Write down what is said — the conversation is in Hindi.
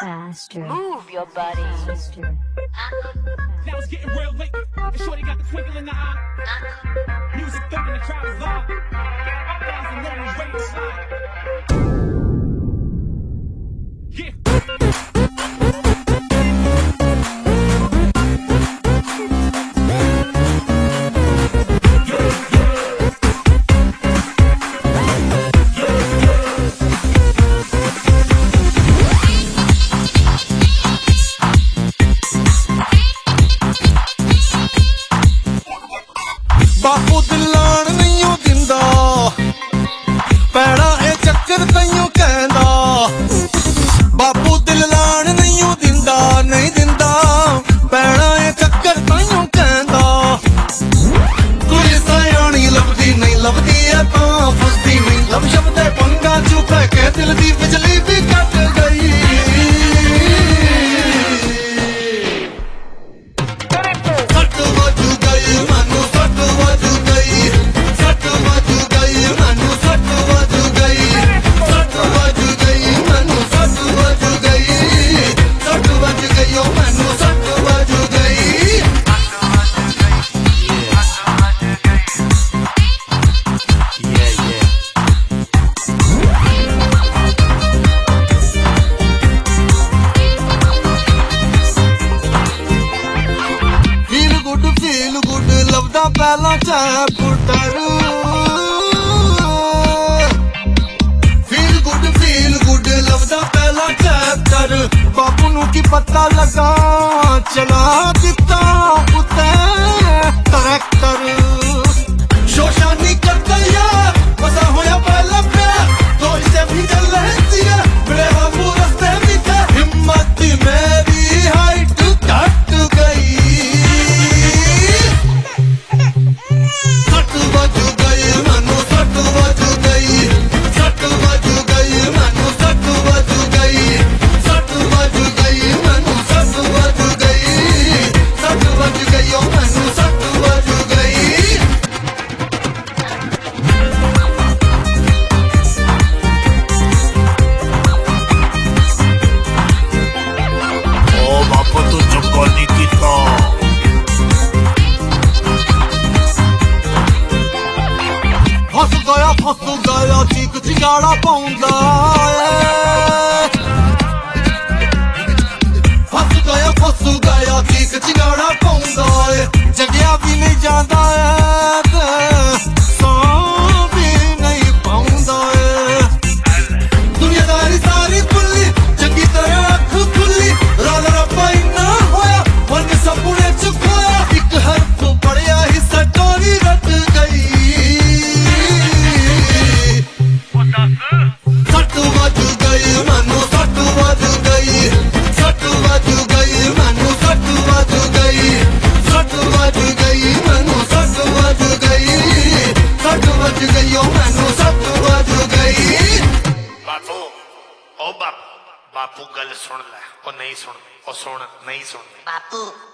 Faster. Move your body. Faster. Now it's getting real late, and shorty got the twinkle in the eye. Music thumping, the crowd is live. Guys and ladies ready to slide. Yeah. बापू दिलान नहीं दिंदा पैड़ा ए चक्कर तैयों कहंदा बापू दिलान नहीं दिंदा पैड़ा ए चक्कर तैयों कहंदा कोई सयानी लभदी नहीं लभदी है तां फसदी नहीं लब शब्द पंगा चुप के दिल दी बिजली भी कट गई फील गुड लभदा पहला चैप्टर फील गुड लभदा पहला चैप्टर बापू नू की पता लगा चला दिता उत्ते ट्रैक्टर शोशा नहीं करता यार बसा होया पहला प्यार तो इसे भी चल रहती है बड़े हम रस्ते भी थे हिम्मत मेरी हाइट घट गई फस गया चीक चिगाड़ा पाउंदा फस गया चीक चिगाड़ा पाउंदा जगया भी नहीं जाता सौ भी नहीं पाउंदा दुनियादारी सारी खुली चंगी तरह अख खुली राला रब्बा इन्ना होया मन सपने च खोया एक हरफ पढ़िया हिस्सा चोरी रट गई सट बज गई मैनू सट बज गई सट बज गई मैनू सट बज गई सट बज गई मैनू सट बज गई सट बज गई ओ मैनू सट बज गई बापू ओ बापू बापू गल सुन ले ओ नहीं सुननी ओ सुन नहीं सुननी बापू